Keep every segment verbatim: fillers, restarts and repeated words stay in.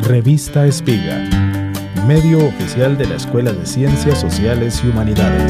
Revista Espiga, medio oficial de la Escuela de Ciencias Sociales y Humanidades.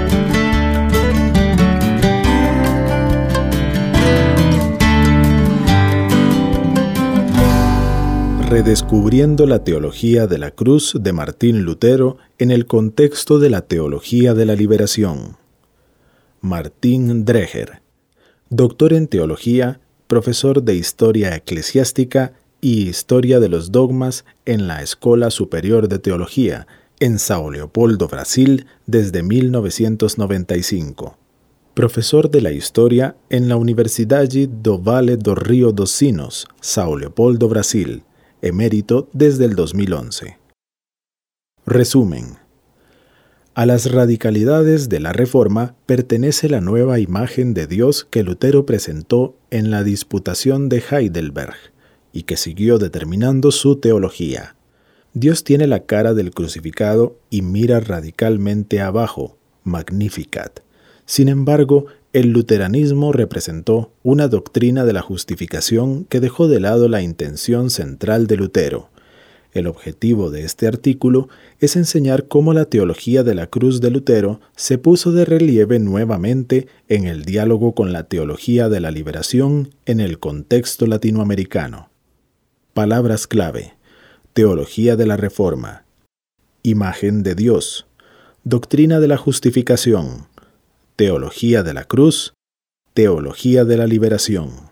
Redescubriendo la teología de la cruz de Martín Lutero en el contexto de la teología de la liberación. Martín Dreher, doctor en teología, profesor de historia eclesiástica y historia de los dogmas en la Escola Superior de Teología en São Leopoldo, Brasil, desde mil novecientos noventa y cinco. Profesor de la historia en la Universidade do Vale do Rio dos Sinos, São Leopoldo, Brasil, emérito desde el dos mil once. Resumen. A las radicalidades de la Reforma pertenece la nueva imagen de Dios que Lutero presentó en la Disputación de Heidelberg y que siguió determinando su teología. Dios tiene la cara del crucificado y mira radicalmente abajo, Magnificat. Sin embargo, el luteranismo representó una doctrina de la justificación que dejó de lado la intención central de Lutero. El objetivo de este artículo es enseñar cómo la teología de la cruz de Lutero se puso de relieve nuevamente en el diálogo con la teología de la liberación en el contexto latinoamericano. Palabras clave: teología de la Reforma, imagen de Dios, doctrina de la justificación, teología de la cruz, teología de la liberación.